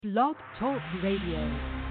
Blog Talk Radio.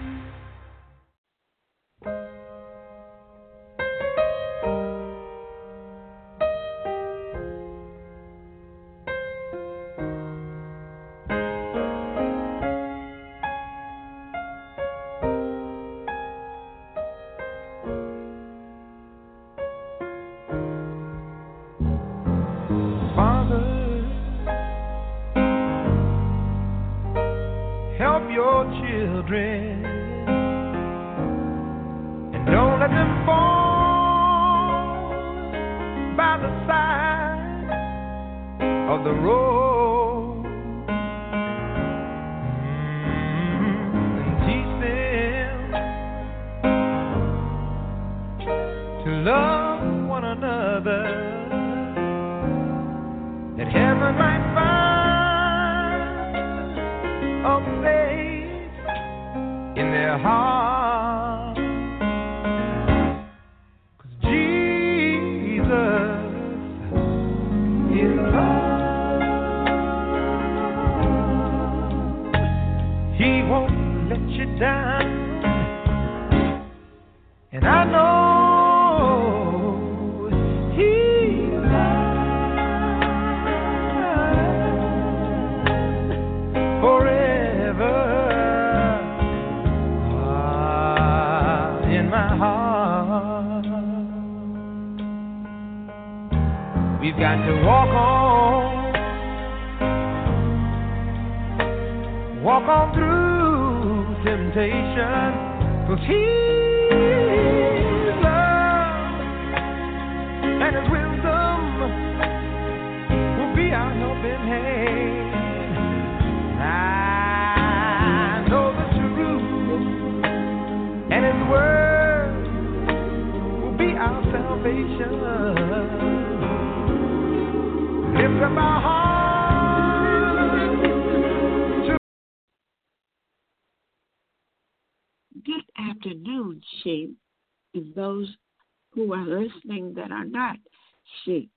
Good afternoon, sheep, and those who are listening that are not sheep.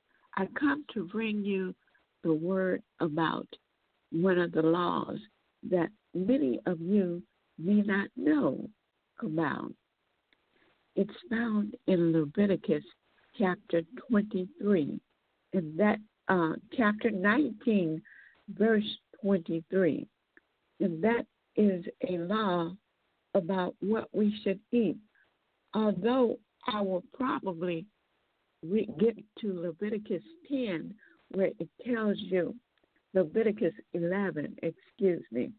I come to bring you the word about one of the laws that many of you may not know about. It's found in Leviticus chapter 23, and that chapter 19, verse 23, and that is a law about what we should eat. Although I will probably get to Leviticus 10, where it tells you, Leviticus 11, excuse me,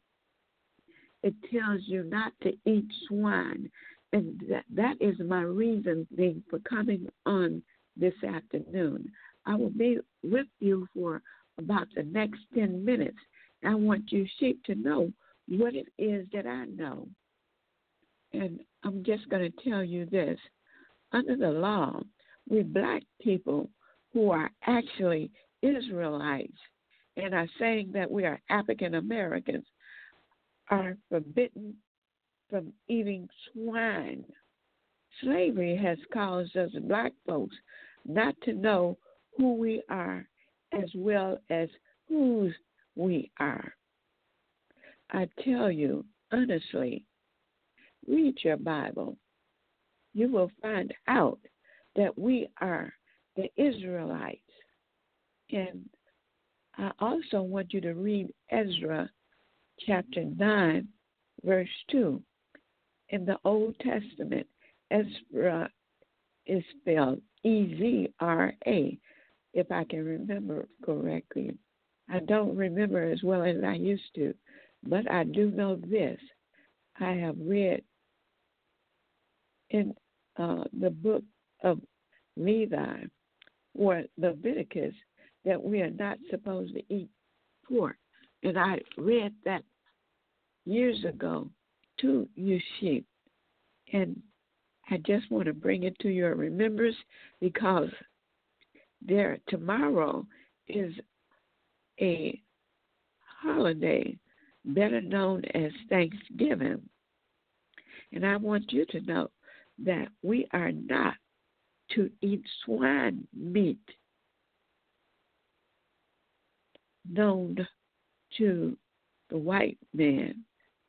it tells you not to eat swine. And that is my reason for coming on this afternoon. I will be with you for about the next 10 minutes. I want you sheep to know what it is that I know. And I'm just going to tell you this. Under the law, we black people who are actually Israelites and are saying that we are African Americans are forbidden from eating swine. Slavery has caused us black folks not to know who we are as well as whose we are. I tell you, honestly, read your Bible. You will find out that we are the Israelites. And I also want you to read Ezra chapter 9, verse 2. In the Old Testament, Ezra is spelled E-Z-R-A, if I can remember correctly. I don't remember as well as I used to, but I do know this. I have read in the book of Levi or Leviticus that we are not supposed to eat pork. And I read that years ago to you sheep. And I just want to bring it to your remembrance because tomorrow is a holiday better known as Thanksgiving. And I want you to know that we are not to eat swine meat known to the white man.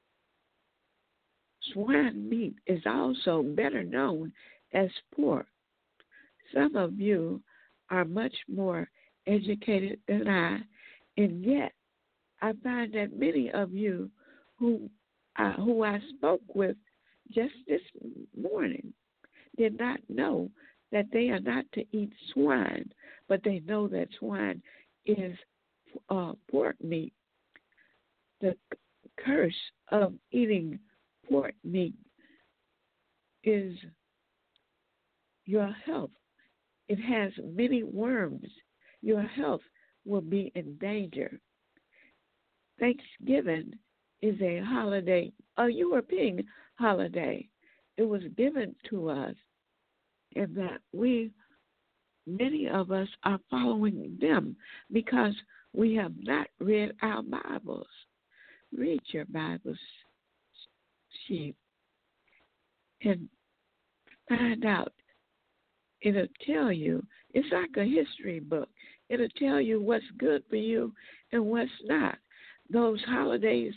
Swine meat is also better known as pork. Some of you are much more educated than I, and yet I find that many of you who I spoke with just this morning did not know that they are not to eat swine, but they know that swine is pork meat. The curse of eating pork meat is your health. It has many worms. Your health will be in danger. Thanksgiving is a holiday, a European holiday. It was given to us, and that many of us are following them because we have not read our Bibles. Read your Bibles, sheep, and find out. It'll tell you. It's like a history book. It'll tell you what's good for you and what's not. Those holidays,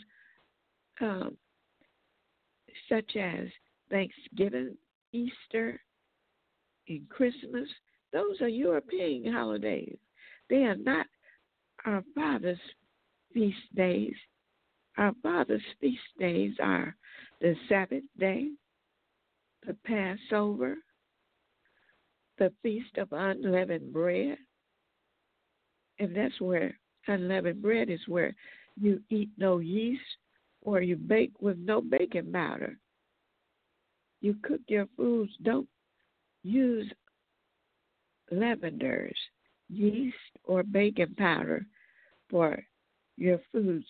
such as Thanksgiving, Easter, and Christmas, those are European holidays. They are not our Father's feast days. Our Father's feast days are the Sabbath day, the Passover, the Feast of Unleavened Bread. And that's where unleavened bread is where you eat no yeast or you bake with no baking powder. You cook your foods, don't use leaveners, yeast, or baking powder for your foods.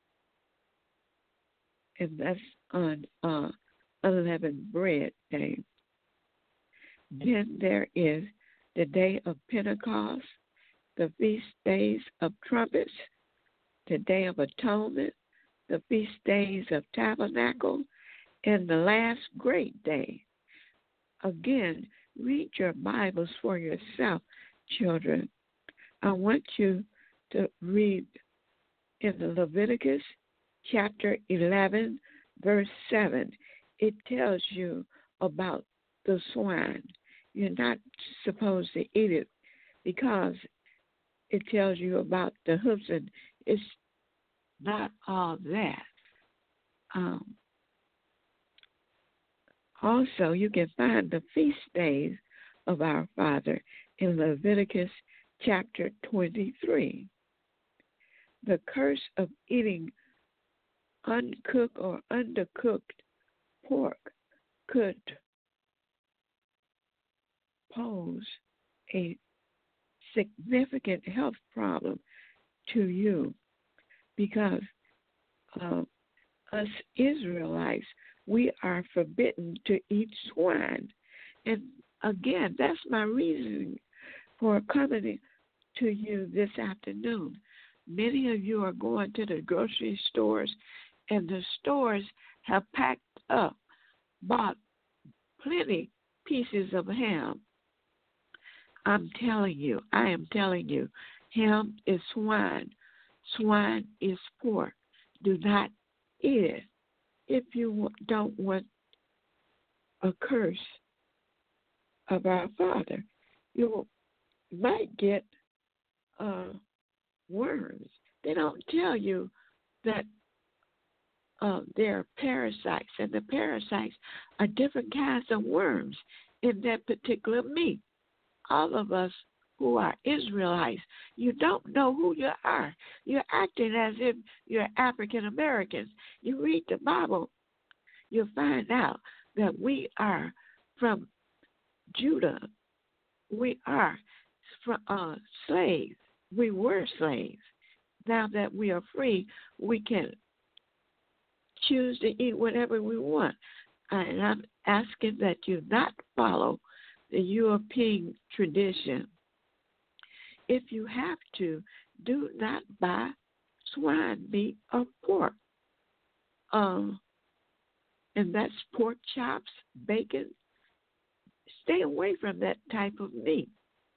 And that's on unleavened bread day. Then there is the day of Pentecost, the feast days of trumpets, the day of atonement, the feast days of tabernacle, and the last great day. Again, read your Bibles for yourself, children. I want you to read in the Leviticus chapter 11, verse 7. It tells you about the swine. You're not supposed to eat it because it tells you about the hoofs, and it's not all that. Also, you can find the feast days of our Father in Leviticus chapter 23. The curse of eating uncooked or undercooked pork could pose a significant health problem to you because us Israelites, we are forbidden to eat swine. And again, that's my reason for coming to you this afternoon. Many of you are going to the grocery stores, and the stores have packed up, bought plenty pieces of ham. I am telling you, ham is swine. Swine is pork. Do not eat it. If you don't want a curse of our Father, you might get worms. They don't tell you that there are parasites, and the parasites are different kinds of worms in that particular meat. All of us who are Israelites, you don't know who you are. You're acting as if you're African Americans. You read the Bible, you'll find out that we are from Judah. We are from slaves. We were slaves. Now that we are free, we can choose to eat whatever we want. And I'm asking that you not follow the European tradition. If you have to, do not buy swine meat or pork. And that's pork chops, bacon. Stay away from that type of meat.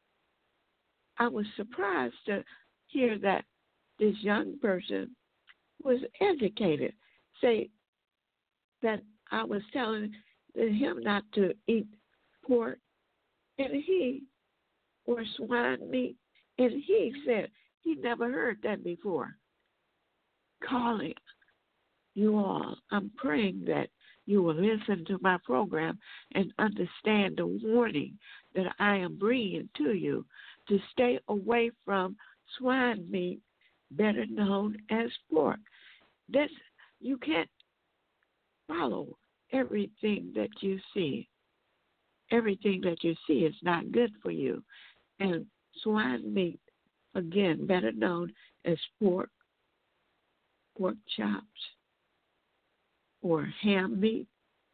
I was surprised to hear that this young person was educated say that I was telling him not to eat pork, and or swine meat, and he said he never heard that before. Calling you all, I'm praying that you will listen to my program and understand the warning that I am bringing to you to stay away from swine meat, better known as pork. This, you can't follow everything that you see. Everything that you see is not good for you. And swine meat, again, better known as pork chops, or ham meat,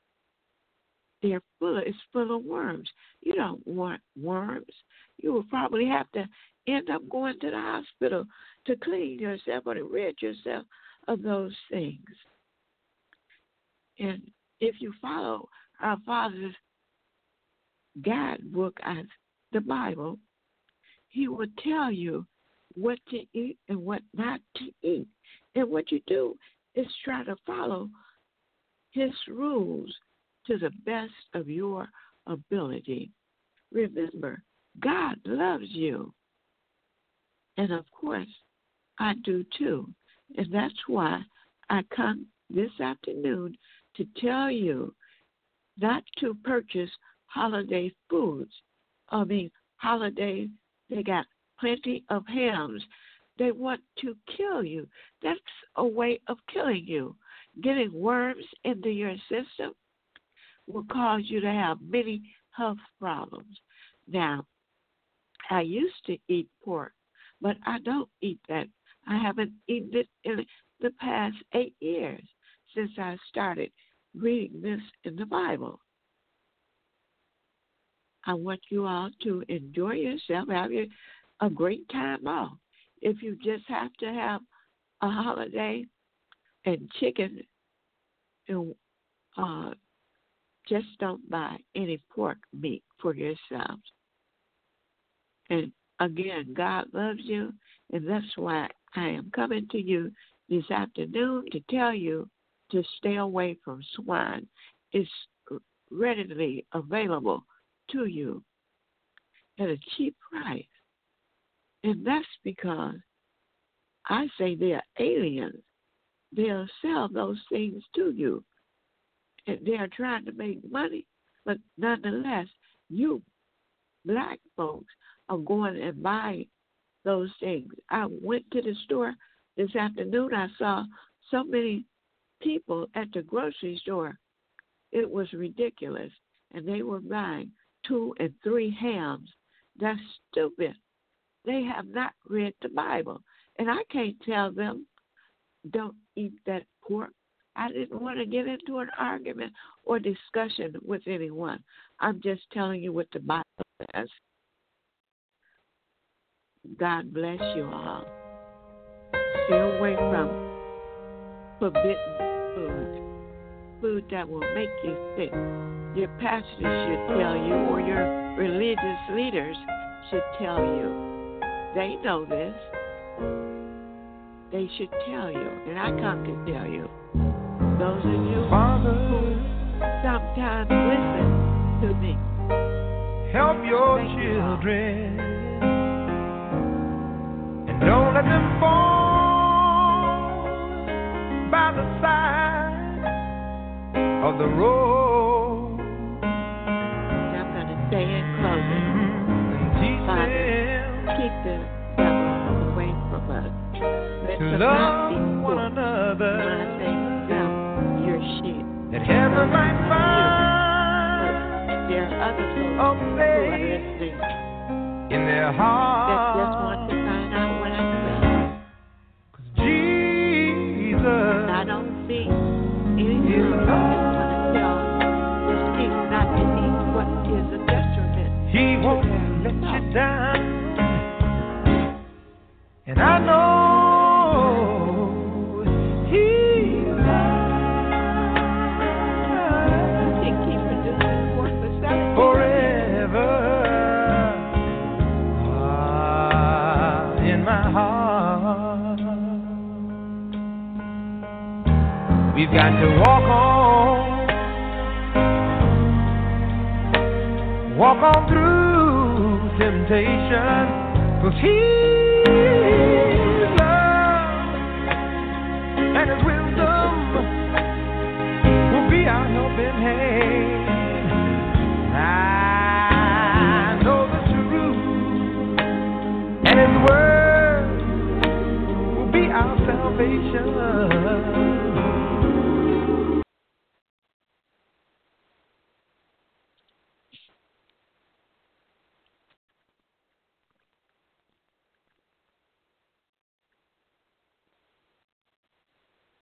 it's full of worms. You don't want worms. You will probably have to end up going to the hospital to clean yourself or to rid yourself of those things. And if you follow our Father's guidebook as the Bible, He will tell you what to eat and what not to eat. And what you do is try to follow His rules to the best of your ability. Remember, God loves you. And of course, I do too. And that's why I come this afternoon to tell you not to purchase holiday foods. Holidays, they got plenty of hams. They want to kill you. That's a way of killing you. Getting worms into your system will cause you to have many health problems. Now, I used to eat pork, but I don't eat that. I haven't eaten it in the past 8 years since I started reading this in the Bible. I want you all to enjoy yourself, have a great time off. If you just have to have a holiday and chicken, and just don't buy any pork meat for yourselves. And again, God loves you, and that's why I am coming to you this afternoon to tell you to stay away from swine. It's readily available to you at a cheap price. And that's because I say they're aliens. They'll sell those things to you. And they're trying to make money. But nonetheless, you black folks are going and buying those things. I went to the store this afternoon. I saw so many people at the grocery store. It was ridiculous. And they were buying 2 and 3 hams. That's stupid. They have not read the Bible. And I can't tell them, don't eat that pork. I didn't want to get into an argument or discussion with anyone. I'm just telling you what the Bible says. God bless you all. Stay away from forbidden food that will make you sick. Your pastors should tell you, or your religious leaders should tell you. They know this. They should tell you, and I come to tell you. Those of you who sometimes listen to me, help your children, and don't let them fall by the side of the road. I'm going to say in closing, Father, keep the devil away from us. Let them not be one another. When I say them, your sheep. That heaven might find. There are other folks who are listening in their hearts that just want to find out what I say. 'Cause Jesus, I don't see anything that's going to tell the sheep not to eat what is a detriment. He won't let you down. And I know forever. to walk on through temptation, 'cause He